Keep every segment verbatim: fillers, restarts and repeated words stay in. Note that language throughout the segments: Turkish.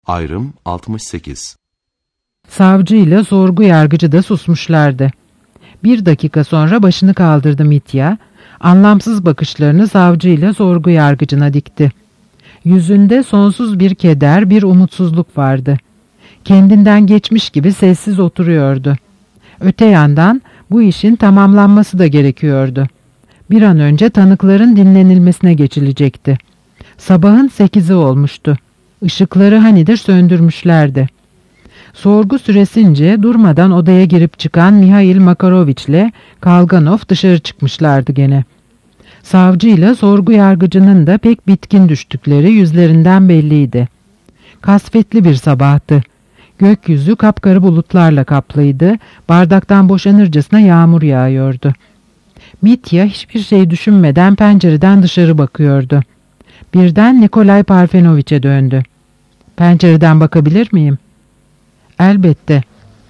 Ayrım altmış sekiz. Savcı ile sorgu yargıcı da susmuşlardı. Bir dakika sonra başını kaldırdı Mitya, anlamsız bakışlarını savcı ile sorgu yargıcına dikti. Yüzünde sonsuz bir keder, bir umutsuzluk vardı. Kendinden geçmiş gibi sessiz oturuyordu. Öte yandan bu işin tamamlanması da gerekiyordu. Bir an önce tanıkların dinlenilmesine geçilecekti. Sabahın sekizi olmuştu. Işıkları hanidir söndürmüşlerdi. Sorgu süresince durmadan odaya girip çıkan Mihail Makaroviç ile Kalganov dışarı çıkmışlardı gene. Savcıyla sorgu yargıcının da pek bitkin düştükleri yüzlerinden belliydi. Kasvetli bir sabahtı. Gökyüzü kapkara bulutlarla kaplıydı, bardaktan boşanırcasına yağmur yağıyordu. Mitya hiçbir şey düşünmeden pencereden dışarı bakıyordu. Birden Nikolay Parfenoviç'e döndü. "Pencereden bakabilir miyim?" "Elbette."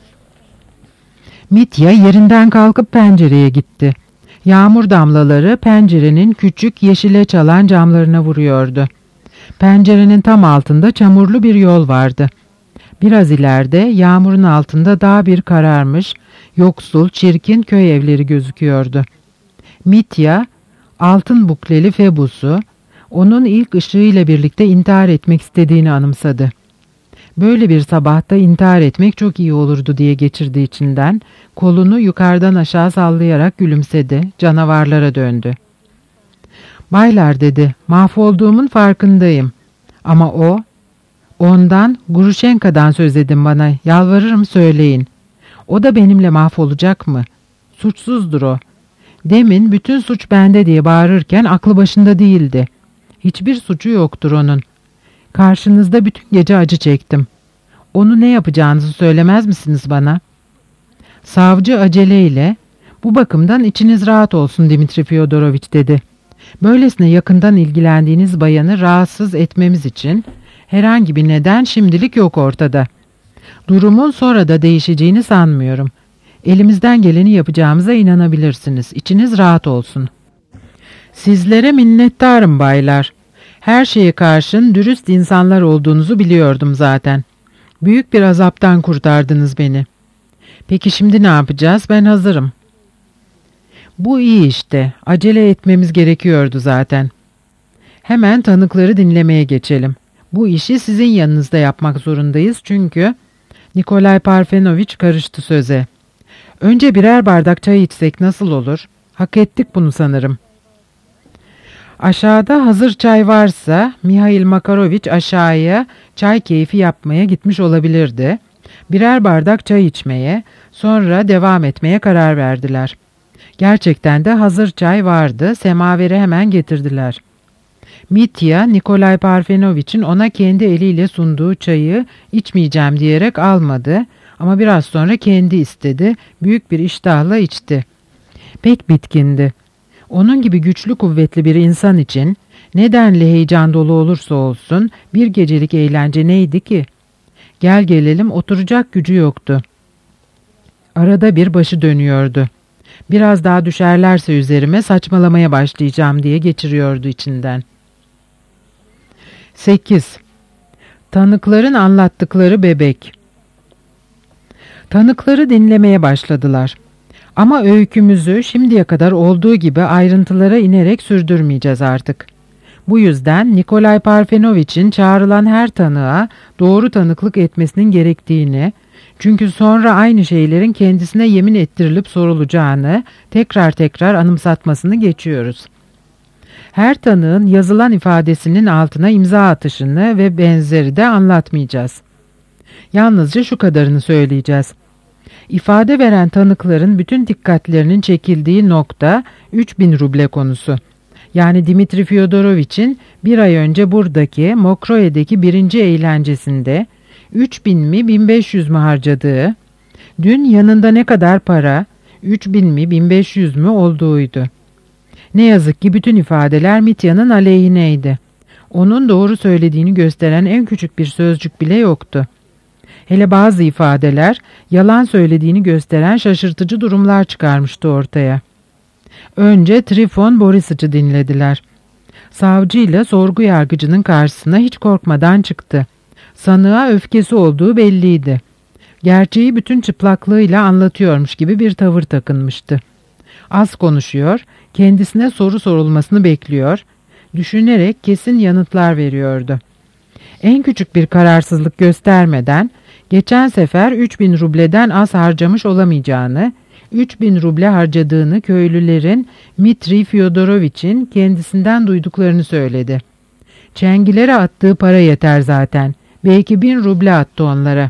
Mitya yerinden kalkıp pencereye gitti. Yağmur damlaları pencerenin küçük yeşile çalan camlarına vuruyordu. Pencerenin tam altında çamurlu bir yol vardı. Biraz ileride yağmurun altında daha bir kararmış, yoksul, çirkin köy evleri gözüküyordu. Mitya, altın bukleli Febus'u, onun ilk ışığıyla birlikte intihar etmek istediğini anımsadı. Böyle bir sabahta intihar etmek çok iyi olurdu diye geçirdi içinden, kolunu yukarıdan aşağı sallayarak gülümsedi, canavarlara döndü. "Baylar," dedi, "mahvolduğumun farkındayım. Ama o, ondan, Grushenka'dan söz edin bana, yalvarırım söyleyin. O da benimle mahvolacak mı? Suçsuzdur o. Demin bütün suç bende diye bağırırken aklı başında değildi. Hiçbir suçu yoktur onun. Karşınızda bütün gece acı çektim. Onu ne yapacağınızı söylemez misiniz bana?" Savcı aceleyle, "Bu bakımdan içiniz rahat olsun Dimitri Fyodoroviç," dedi. "Böylesine yakından ilgilendiğiniz bayanı rahatsız etmemiz için herhangi bir neden şimdilik yok ortada. Durumun sonra da değişeceğini sanmıyorum. Elimizden geleni yapacağımıza inanabilirsiniz. İçiniz rahat olsun." "Sizlere minnettarım baylar. Her şeye karşın dürüst insanlar olduğunuzu biliyordum zaten. Büyük bir azaptan kurtardınız beni. Peki şimdi ne yapacağız? Ben hazırım." "Bu iyi işte. Acele etmemiz gerekiyordu zaten. Hemen tanıkları dinlemeye geçelim. Bu işi sizin yanınızda yapmak zorundayız çünkü..." Nikolay Parfenoviç karıştı söze. "Önce birer bardak çay içsek nasıl olur? Hak ettik bunu sanırım." Aşağıda hazır çay varsa Mihail Makaroviç aşağıya çay keyfi yapmaya gitmiş olabilirdi. Birer bardak çay içmeye, sonra devam etmeye karar verdiler. Gerçekten de hazır çay vardı, semaveri hemen getirdiler. Mitya, Nikolay Parfenoviç'in ona kendi eliyle sunduğu çayı içmeyeceğim diyerek almadı ama biraz sonra kendi istedi, büyük bir iştahla içti. Pek bitkindi. Onun gibi güçlü kuvvetli bir insan için nedenli heyecan dolu olursa olsun bir gecelik eğlence neydi ki? Gel gelelim oturacak gücü yoktu. Arada bir başı dönüyordu. Biraz daha düşerlerse üzerime saçmalamaya başlayacağım diye geçiriyordu içinden. sekiz. Tanıkların anlattıkları bebek. Tanıkları dinlemeye başladılar. Ama öykümüzü şimdiye kadar olduğu gibi ayrıntılara inerek sürdürmeyeceğiz artık. Bu yüzden Nikolay Parfenoviç'in çağrılan her tanığa doğru tanıklık etmesinin gerektiğini, çünkü sonra aynı şeylerin kendisine yemin ettirilip sorulacağını tekrar tekrar anımsatmasını geçiyoruz. Her tanığın yazılan ifadesinin altına imza atışını ve benzeri de anlatmayacağız. Yalnızca şu kadarını söyleyeceğiz. İfade veren tanıkların bütün dikkatlerinin çekildiği nokta üç bin ruble konusu. Yani Dimitri Fyodoroviç'in bir ay önce buradaki Mokroe'deki birinci eğlencesinde üç bin mi bin beş yüz mü harcadığı, dün yanında ne kadar para, üç bin mi bin beş yüz mü olduğuydu. Ne yazık ki bütün ifadeler Mitya'nın aleyhineydi. Onun doğru söylediğini gösteren en küçük bir sözcük bile yoktu. Hele bazı ifadeler yalan söylediğini gösteren şaşırtıcı durumlar çıkarmıştı ortaya. Önce Trifon Borisic'i dinlediler. Savcıyla sorgu yargıcının karşısına hiç korkmadan çıktı. Sanığa öfkesi olduğu belliydi. Gerçeği bütün çıplaklığıyla anlatıyormuş gibi bir tavır takınmıştı. Az konuşuyor, kendisine soru sorulmasını bekliyor, düşünerek kesin yanıtlar veriyordu. En küçük bir kararsızlık göstermeden, geçen sefer üç bin rubleden az harcamış olamayacağını, üç bin ruble harcadığını köylülerin Mitri Fyodoroviç'in kendisinden duyduklarını söyledi. Çengilere attığı para yeter zaten. Belki bin ruble attı onlara.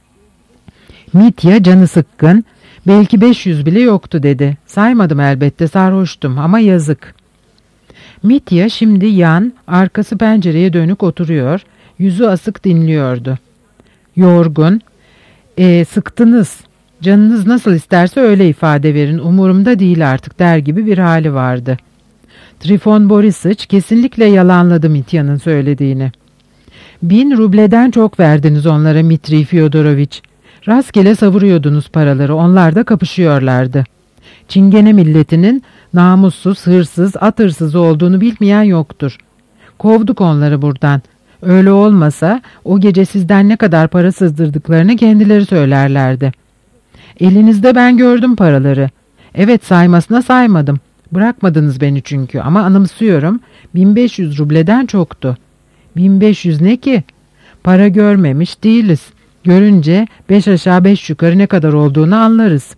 Mitya canı sıkkın, belki beş yüz bile yoktu dedi. Saymadım elbette, sarhoştum ama yazık. Mitya şimdi yan, arkası pencereye dönük oturuyor, yüzü asık dinliyordu. Yorgun, e, sıktınız, canınız nasıl isterse öyle ifade verin, umurumda değil artık der gibi bir hali vardı. Trifon Borisiç kesinlikle yalanladı Mitya'nın söylediğini. Bin rubleden çok verdiniz onlara Mitri Fyodoroviç. Rastgele savuruyordunuz paraları, onlar da kapışıyorlardı. Çingene milletinin namussuz, hırsız, at hırsızı olduğunu bilmeyen yoktur. Kovduk onları buradan. Öyle olmasa o gece sizden ne kadar para sızdırdıklarını kendileri söylerlerdi. Elinizde ben gördüm paraları. Evet, saymasına saymadım. Bırakmadınız beni çünkü ama anımsıyorum, bin beş yüz rubleden çoktu. bin beş yüz ne ki? Para görmemiş değiliz. Görünce beş aşağı beş yukarı ne kadar olduğunu anlarız.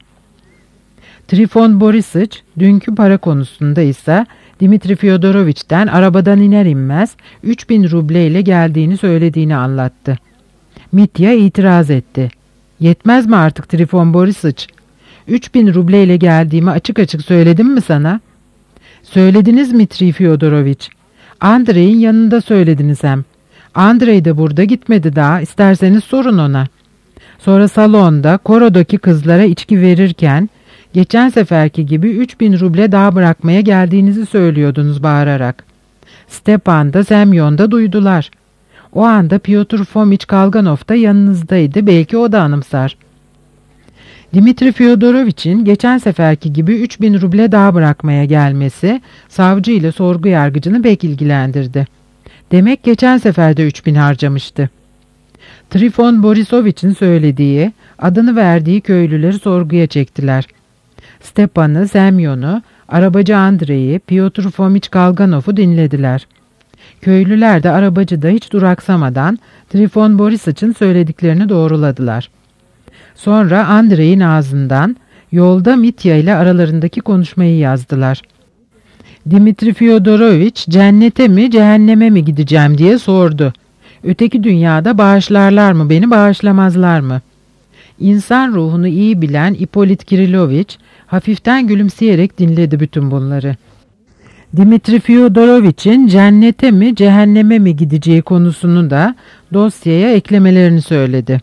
Trifon Borisiç dünkü para konusunda ise Dimitri Fyodoroviç'ten arabadan iner inmez üç bin ruble ile geldiğini söylediğini anlattı. Mitya itiraz etti. Yetmez mi artık Trifon Borisiç? üç bin ruble ile geldiğimi açık açık söyledim mi sana? Söylediniz Mitri Fyodoroviç. Andrei'in yanında söylediniz hem. Andrei de burada gitmedi daha, isterseniz sorun ona. Sonra salonda korodaki kızlara içki verirken geçen seferki gibi üç bin ruble daha bırakmaya geldiğinizi söylüyordunuz bağırarak. Stepan'da, Semyon'da duydular. O anda Pyotr Fomiç Kalganov da yanınızdaydı, belki o da anımsar. Dimitri Fyodoroviç'in geçen seferki gibi üç bin ruble daha bırakmaya gelmesi savcı ile sorgu yargıcını pek ilgilendirdi. Demek geçen sefer de üç bin harcamıştı. Trifon Borisoviç'in söylediği, adını verdiği köylüleri sorguya çektiler. Stepan'ı, Semyon'u, arabacı Andrei'yi, Pyotr Fomiç Kalganov'u dinlediler. Köylüler de arabacı da hiç duraksamadan Trifon Borisiç'in söylediklerini doğruladılar. Sonra Andrei'nin ağzından yolda Mitya ile aralarındaki konuşmayı yazdılar. Dimitri Fyodoroviç cennete mi cehenneme mi gideceğim diye sordu. Öteki dünyada bağışlarlar mı beni, bağışlamazlar mı? İnsan ruhunu iyi bilen Ipolit Kiriloviç hafiften gülümseyerek dinledi bütün bunları. Dimitri Fyodoroviç'in cennete mi cehenneme mi gideceği konusunu da dosyaya eklemelerini söyledi.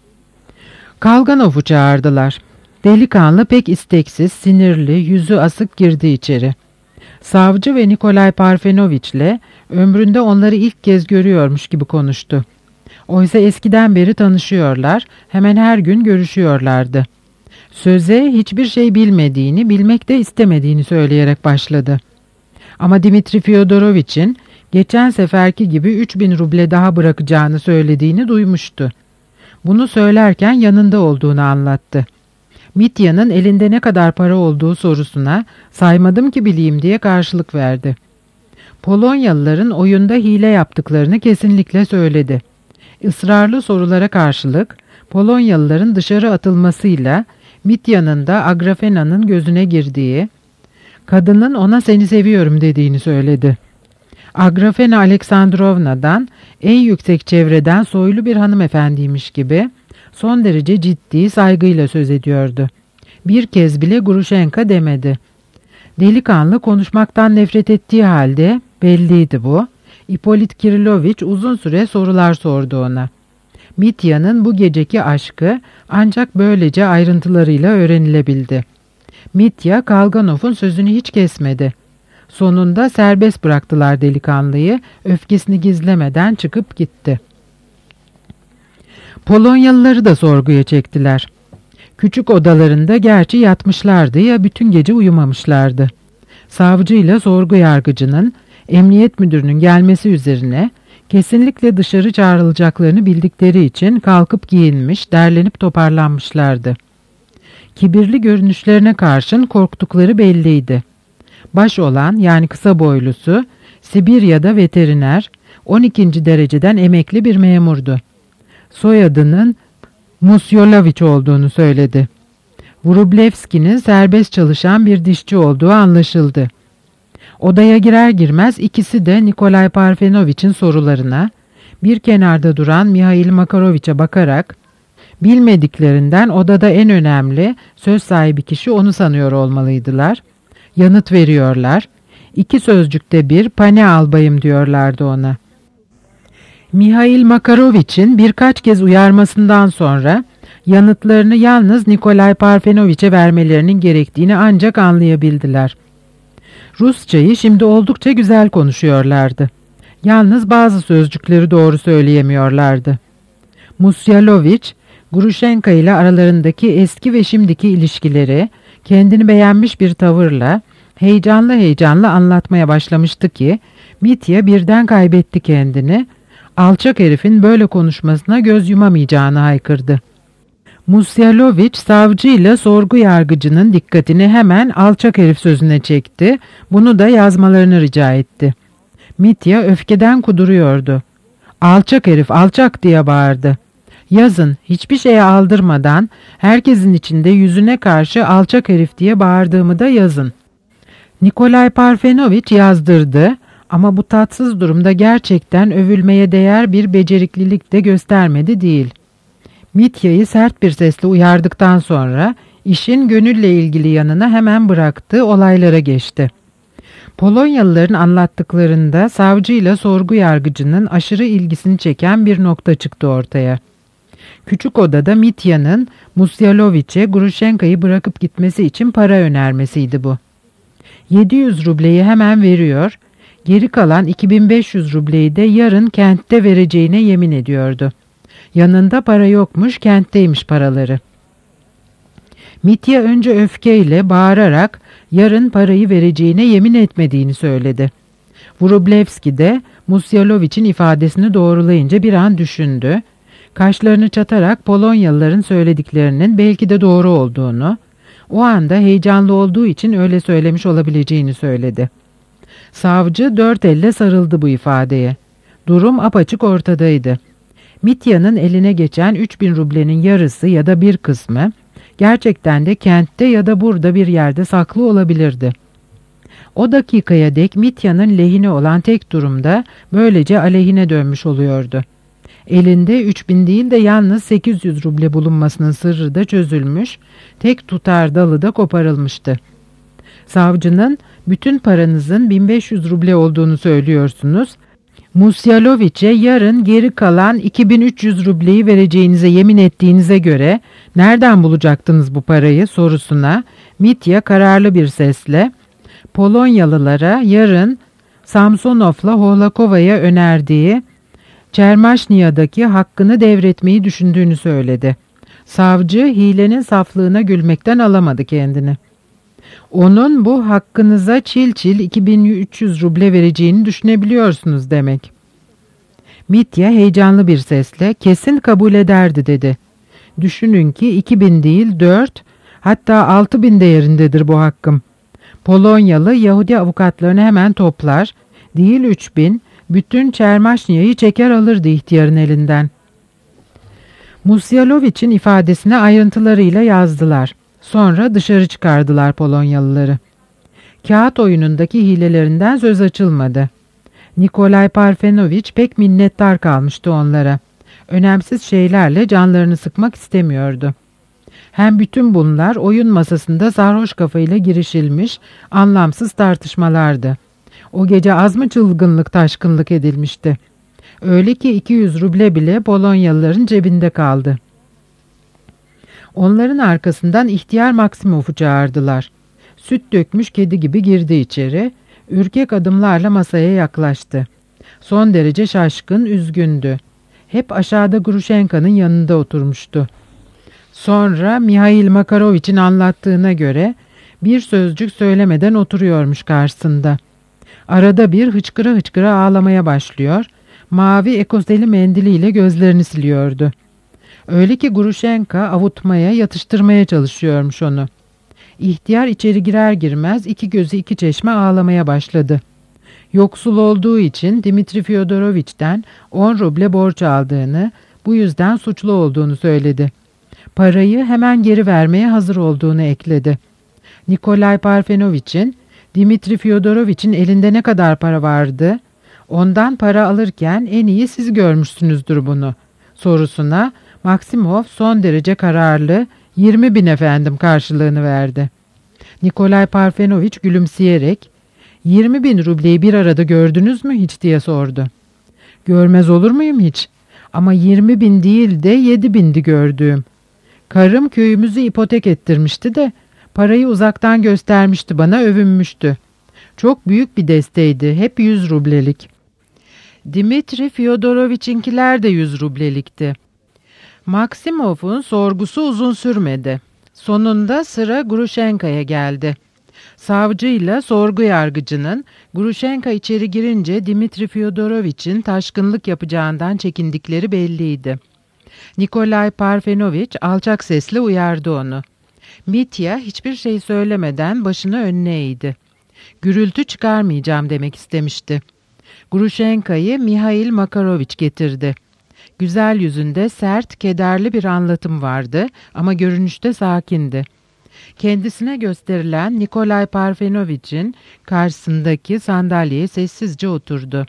Kalganov'u çağırdılar. Delikanlı pek isteksiz, sinirli, yüzü asık girdi içeri. Savcı ve Nikolay Parfenoviç'le ömründe onları ilk kez görüyormuş gibi konuştu. Oysa eskiden beri tanışıyorlar, hemen her gün görüşüyorlardı. Söze hiçbir şey bilmediğini, bilmek de istemediğini söyleyerek başladı. Ama Dimitri Fyodoroviç'in geçen seferki gibi üç bin ruble daha bırakacağını söylediğini duymuştu. Bunu söylerken yanında olduğunu anlattı. Mitya'nın elinde ne kadar para olduğu sorusuna saymadım ki bileyim diye karşılık verdi. Polonyalıların oyunda hile yaptıklarını kesinlikle söyledi. Israrlı sorulara karşılık Polonyalıların dışarı atılmasıyla Mitya'nın da Agrafena'nın gözüne girdiği, kadının ona seni seviyorum dediğini söyledi. Agrafena Aleksandrovna'dan en yüksek çevreden soylu bir hanımefendiymiş gibi son derece ciddi, saygıyla söz ediyordu. Bir kez bile Grushenka demedi. Delikanlı konuşmaktan nefret ettiği halde, belliydi bu, Ipolit Kiriloviç uzun süre sorular sordu ona. Mitya'nın bu geceki aşkı ancak böylece ayrıntılarıyla öğrenilebildi. Mitya, Kalganov'un sözünü hiç kesmedi. Sonunda serbest bıraktılar delikanlıyı, öfkesini gizlemeden çıkıp gitti. Polonyalıları da sorguya çektiler. Küçük odalarında gerçi yatmışlardı ya bütün gece uyumamışlardı. Savcıyla sorgu yargıcının, emniyet müdürünün gelmesi üzerine Kesinlikle dışarı çağrılacaklarını bildikleri için kalkıp giyinmiş, derlenip toparlanmışlardı. Kibirli görünüşlerine karşın korktukları belliydi. Baş olan, yani kısa boylusu, Sibirya'da veteriner, on ikinci dereceden emekli bir memurdu. Soyadının Musyoloviç olduğunu söyledi. Vrublevski'nin serbest çalışan bir dişçi olduğu anlaşıldı. Odaya girer girmez ikisi de Nikolay Parfenoviç'in sorularına, bir kenarda duran Mihail Makaroviç'e bakarak, bilmediklerinden odada en önemli söz sahibi kişi onu sanıyor olmalıydılar. Yanıt veriyorlar. İki sözcükte bir pane albayım diyorlardı ona. Mihail Makaroviç'in birkaç kez uyarmasından sonra yanıtlarını yalnız Nikolay Parfenoviç'e vermelerinin gerektiğini ancak anlayabildiler. Rusçayı şimdi oldukça güzel konuşuyorlardı. Yalnız bazı sözcükleri doğru söyleyemiyorlardı. Musyaloviç, Grushenka ile aralarındaki eski ve şimdiki ilişkileri kendini beğenmiş bir tavırla heyecanlı heyecanlı anlatmaya başlamıştı ki Mitya birden kaybetti kendini, alçak herifin böyle konuşmasına göz yumamayacağını haykırdı. Musyaloviç savcıyla sorgu yargıcının dikkatini hemen alçak herif sözüne çekti, bunu da yazmalarını rica etti. Mitya öfkeden kuduruyordu. Alçak herif, alçak diye bağırdı. Yazın, hiçbir şeye aldırmadan, herkesin içinde yüzüne karşı alçak herif diye bağırdığımı da yazın. Nikolay Parfenoviç yazdırdı ama bu tatsız durumda gerçekten övülmeye değer bir beceriklilik de göstermedi değil. Mitya'yı sert bir sesle uyardıktan sonra işin gönülle ilgili yanına hemen bıraktı, olaylara geçti. Polonyalıların anlattıklarında savcıyla sorgu yargıcının aşırı ilgisini çeken bir nokta çıktı ortaya. Küçük odada Mitya'nın Musyaloviç'e Grushenka'yı bırakıp gitmesi için para önermesiydi bu. yedi yüz rubleyi hemen veriyor, geri kalan iki bin beş yüz rubleyi de yarın kentte vereceğine yemin ediyordu. Yanında para yokmuş, kentteymiş paraları. Mitya önce öfkeyle bağırarak yarın parayı vereceğine yemin etmediğini söyledi. Vrublevski de Musyaloviç'in ifadesini doğrulayınca bir an düşündü. Kaşlarını çatarak Polonyalıların söylediklerinin belki de doğru olduğunu, o anda heyecanlı olduğu için öyle söylemiş olabileceğini söyledi. Savcı dört elle sarıldı bu ifadeye. Durum apaçık ortadaydı. Mitya'nın eline geçen üç bin rublenin yarısı ya da bir kısmı gerçekten de kentte ya da burada bir yerde saklı olabilirdi. O dakikaya dek Mitya'nın lehine olan tek durumda böylece aleyhine dönmüş oluyordu. Elinde üç bin değil de yalnız sekiz yüz ruble bulunmasının sırrı da çözülmüş, tek tutar dalı da koparılmıştı. Savcının bütün paranızın bin beş yüz ruble olduğunu söylüyorsunuz, Musyaloviç'e yarın geri kalan iki bin üç yüz rubleyi vereceğinize yemin ettiğinize göre nereden bulacaktınız bu parayı sorusuna Mitya kararlı bir sesle Polonyalılara yarın Samsonov'la Hohlakova'ya önerdiği Çermaşniya'daki hakkını devretmeyi düşündüğünü söyledi. Savcı hilenin saflığına gülmekten alamadı kendini. Onun bu hakkınıza çil çil iki bin üç yüz ruble vereceğini düşünebiliyorsunuz demek. Mitya heyecanlı bir sesle kesin kabul ederdi dedi. Düşünün ki iki bin değil dört, hatta altı bin değerindedir bu hakkım. Polonyalı Yahudi avukatlarını hemen toplar, değil üç bin, bütün Çermaşniya'yı çeker alırdı ihtiyarın elinden. Musyaloviç'in ifadesine ayrıntılarıyla yazdılar. Sonra dışarı çıkardılar Polonyalıları. Kağıt oyunundaki hilelerinden söz açılmadı. Nikolay Parfenoviç pek minnettar kalmıştı onlara. Önemsiz şeylerle canlarını sıkmak istemiyordu. Hem bütün bunlar oyun masasında sarhoş kafayla girişilmiş, anlamsız tartışmalardı. O gece az mı çılgınlık taşkınlık edilmişti. Öyle ki iki yüz ruble bile Polonyalıların cebinde kaldı. Onların arkasından ihtiyar Maksimov'u çağırdılar. Süt dökmüş kedi gibi girdi içeri, ürkek adımlarla masaya yaklaştı. Son derece şaşkın, üzgündü. Hep aşağıda Grushenka'nın yanında oturmuştu. Sonra Mihail Makaroviç'in anlattığına göre bir sözcük söylemeden oturuyormuş karşısında. Arada bir hıçkıra hıçkıra ağlamaya başlıyor, Mavi ekoseli mendiliyle gözlerini siliyordu. Öyle ki Grushenka avutmaya, yatıştırmaya çalışıyormuş onu. İhtiyar içeri girer girmez iki gözü iki çeşme ağlamaya başladı. Yoksul olduğu için Dimitri Fyodoroviç'ten on ruble borç aldığını, bu yüzden suçlu olduğunu söyledi. Parayı hemen geri vermeye hazır olduğunu ekledi. Nikolay Parfenoviç'in, Dimitri Fyodoroviç'in elinde ne kadar para vardı, ondan para alırken en iyi siz görmüşsünüzdür bunu sorusuna Maksimov son derece kararlı yirmi bin efendim karşılığını verdi. Nikolay Parfenoviç gülümseyerek yirmi bin rubleyi bir arada gördünüz mü hiç diye sordu. Görmez olur muyum hiç? Ama yirmi bin değil de yedi bindi gördüğüm. Karım köyümüzü ipotek ettirmişti de parayı uzaktan göstermişti bana, övünmüştü. Çok büyük bir desteydi, hep yüz rublelik. Dimitri Fyodoroviç'inkiler de yüz rublelikti. Maksimov'un sorgusu uzun sürmedi. Sonunda sıra Grushenka'ya geldi. Savcıyla sorgu yargıcının Grushenka içeri girince Dimitri Fyodoroviç'in taşkınlık yapacağından çekindikleri belliydi. Nikolay Parfenoviç alçak sesle uyardı onu. Mitya hiçbir şey söylemeden başını önüne eğdi. Gürültü çıkarmayacağım demek istemişti. Grushenka'yı Mihail Makaroviç getirdi. Güzel yüzünde sert, kederli bir anlatım vardı ama görünüşte sakindi. Kendisine gösterilen Nikolay Parfenoviç'in karşısındaki sandalyeye sessizce oturdu.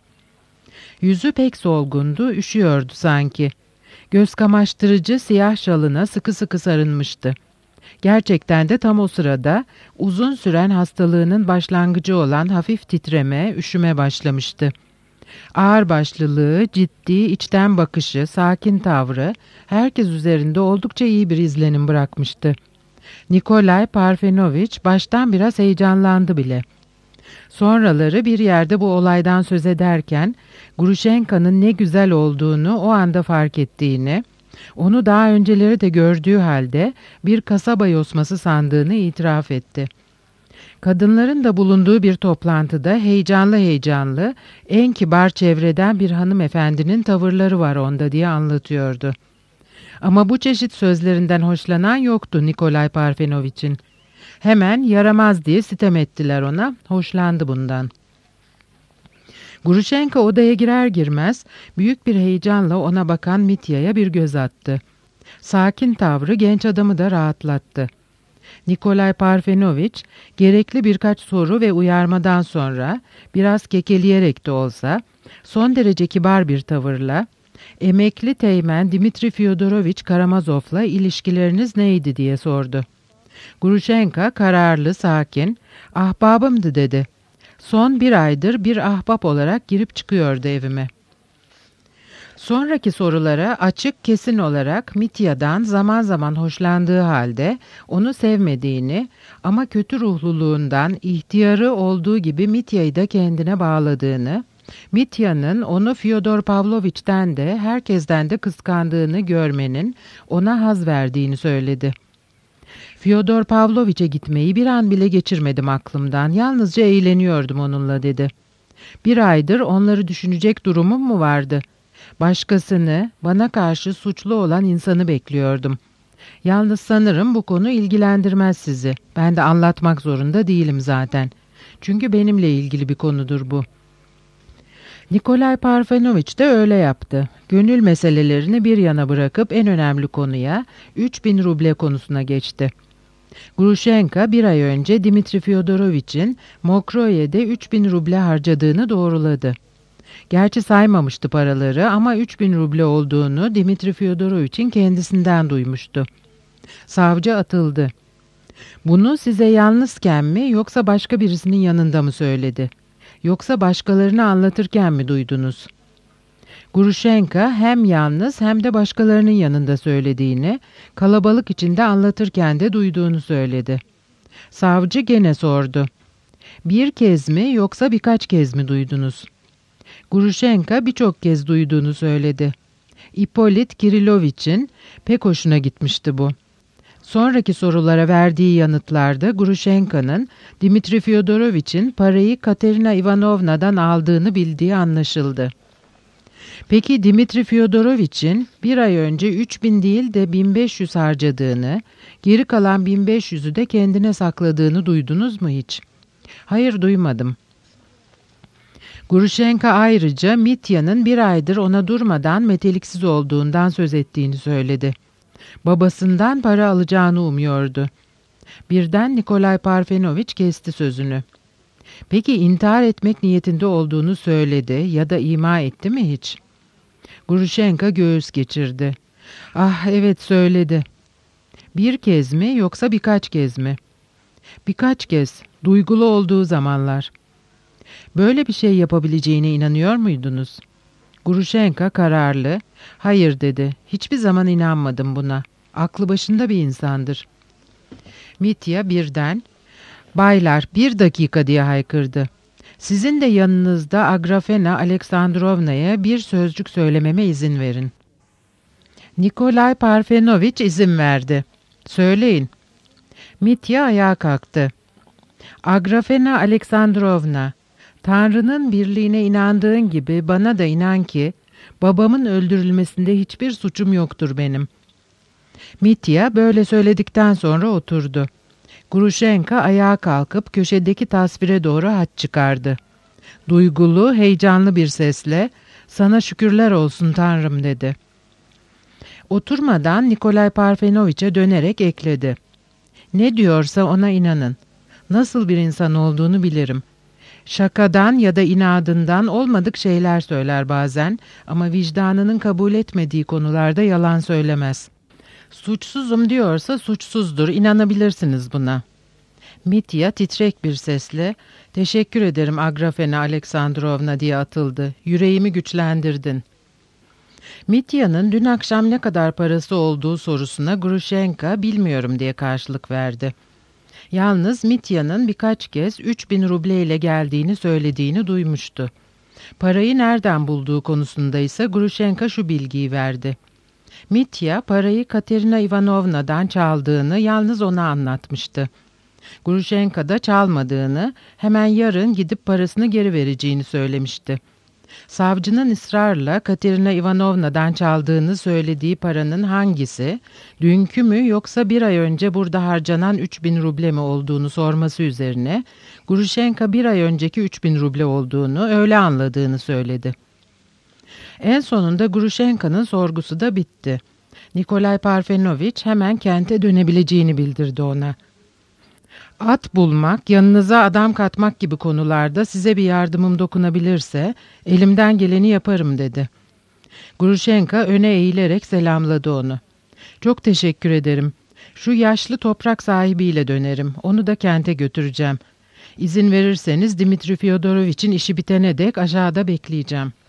Yüzü pek solgundu, üşüyordu sanki. Göz kamaştırıcı siyah şalına sıkı sıkı sarılmıştı. Gerçekten de tam o sırada uzun süren hastalığının başlangıcı olan hafif titreme, üşüme başlamıştı. Ağırbaşlılığı, ciddi, içten bakışı, sakin tavrı herkes üzerinde oldukça iyi bir izlenim bırakmıştı. Nikolay Parfenoviç baştan biraz heyecanlandı bile. Sonraları bir yerde bu olaydan söz ederken Grushenka'nın ne güzel olduğunu o anda fark ettiğini, onu daha önceleri de gördüğü halde bir kasaba yosması sandığını itiraf etti. Kadınların da bulunduğu bir toplantıda heyecanlı heyecanlı, en kibar çevreden bir hanımefendinin tavırları var onda diye anlatıyordu. Ama bu çeşit sözlerinden hoşlanan yoktu Nikolay Parfenoviç'in. Hemen yaramaz diye sitem ettiler ona, hoşlandı bundan. Grushenka odaya girer girmez büyük bir heyecanla ona bakan Mitya'ya bir göz attı. Sakin tavrı genç adamı da rahatlattı. Nikolay Parfenoviç gerekli birkaç soru ve uyarmadan sonra biraz kekeleyerek de olsa son derece kibar bir tavırla emekli teğmen Dimitri Fyodoroviç Karamazov'la ilişkileriniz neydi diye sordu. Grushenka kararlı, sakin, ahbabımdı dedi. Son bir aydır bir ahbap olarak girip çıkıyordu evime. Sonraki sorulara açık, kesin olarak Mitya'dan zaman zaman hoşlandığı halde onu sevmediğini ama kötü ruhluluğundan ihtiyarı olduğu gibi Mitya'yı da kendine bağladığını, Mitya'nın onu Fyodor Pavloviç'ten de herkesten de kıskandığını görmenin ona haz verdiğini söyledi. Fyodor Pavloviç'e gitmeyi bir an bile geçirmedim aklımdan, yalnızca eğleniyordum onunla dedi. Bir aydır onları düşünecek durumum mu vardı? Başkasını, bana karşı suçlu olan insanı bekliyordum. Yalnız sanırım bu konu ilgilendirmez sizi. Ben de anlatmak zorunda değilim zaten. Çünkü benimle ilgili bir konudur bu. Nikolay Parfenoviç de öyle yaptı. Gönül meselelerini bir yana bırakıp en önemli konuya, üç bin ruble konusuna geçti. Grushenka bir ay önce Dimitri Fyodoroviç'in Mokroye'de üç bin ruble harcadığını doğruladı. Gerçi saymamıştı paraları ama üç bin ruble olduğunu Dimitri Fyodoroviç'in kendisinden duymuştu. Savcı atıldı. Bunu size yalnızken mi yoksa başka birisinin yanında mı söyledi? Yoksa başkalarını anlatırken mi duydunuz? Grushenka hem yalnız hem de başkalarının yanında söylediğini, kalabalık içinde anlatırken de duyduğunu söyledi. Savcı gene sordu. Bir kez mi yoksa birkaç kez mi duydunuz? Grushenka birçok kez duyduğunu söyledi. İpolit Kiriloviç'in pek hoşuna gitmişti bu. Sonraki sorulara verdiği yanıtlarda Grushenka'nın Dimitri Fyodoroviç'in parayı Katerina Ivanovna'dan aldığını bildiği anlaşıldı. Peki Dimitri Fyodorovich'in bir ay önce üç bin değil de bin beş yüz harcadığını, geri kalan bin beş yüzü de kendine sakladığını duydunuz mu hiç? Hayır, duymadım. Grushenka ayrıca Mitya'nın bir aydır ona durmadan meteliksiz olduğundan söz ettiğini söyledi. Babasından para alacağını umuyordu. Birden Nikolay Parfenovich kesti sözünü. Peki intihar etmek niyetinde olduğunu söyledi ya da ima etti mi hiç? Grushenka göğüs geçirdi. Ah, evet, söyledi. Bir kez mi yoksa birkaç kez mi? Birkaç kez, duygulu olduğu zamanlar. Böyle bir şey yapabileceğine inanıyor muydunuz? Grushenka kararlı, hayır dedi. Hiçbir zaman inanmadım buna. Aklı başında bir insandır. Mitya birden, baylar bir dakika diye haykırdı. Sizin de yanınızda Agrafena Aleksandrovna'ya bir sözcük söylememe izin verin. Nikolay Parfenovich izin verdi. Söyleyin. Mitya ayağa kalktı. Agrafena Aleksandrovna, Tanrı'nın birliğine inandığın gibi bana da inan ki babamın öldürülmesinde hiçbir suçum yoktur benim. Mitya böyle söyledikten sonra oturdu. Grushenka ayağa kalkıp köşedeki tasvire doğru haç çıkardı. Duygulu, heyecanlı bir sesle "Sana şükürler olsun Tanrım" dedi. Oturmadan Nikolay Parfenovich'e dönerek ekledi. Ne diyorsa ona inanın. Nasıl bir insan olduğunu bilirim. Şakadan ya da inadından olmadık şeyler söyler bazen ama vicdanının kabul etmediği konularda yalan söylemez. Suçsuzum diyorsa suçsuzdur, inanabilirsiniz buna. Mitya titrek bir sesle "Teşekkür ederim Agrafena Aleksandrovna" diye atıldı. Yüreğimi güçlendirdin. Mitya'nın dün akşam ne kadar parası olduğu sorusuna Grushenka bilmiyorum diye karşılık verdi. Yalnız Mitya'nın birkaç kez üç bin ruble ile geldiğini söylediğini duymuştu. Parayı nereden bulduğu konusunda ise Grushenka şu bilgiyi verdi. Mitya parayı Katerina Ivanovna'dan çaldığını yalnız ona anlatmıştı. Grushenka da çalmadığını, hemen yarın gidip parasını geri vereceğini söylemişti. Savcının ısrarla Katerina Ivanovna'dan çaldığını söylediği paranın hangisi, dünkü mü yoksa bir ay önce burada harcanan üç bin ruble mi olduğunu sorması üzerine, Grushenka bir ay önceki üç bin ruble olduğunu, öyle anladığını söyledi. En sonunda Grushenka'nın sorgusu da bitti. Nikolay Parfenovich hemen kente dönebileceğini bildirdi ona. At bulmak, yanınıza adam katmak gibi konularda size bir yardımım dokunabilirse elimden geleni yaparım dedi. Grushenka öne eğilerek selamladı onu. Çok teşekkür ederim. Şu yaşlı toprak sahibiyle dönerim. Onu da kente götüreceğim. İzin verirseniz Dimitri Fyodorovich'in işi bitene dek aşağıda bekleyeceğim.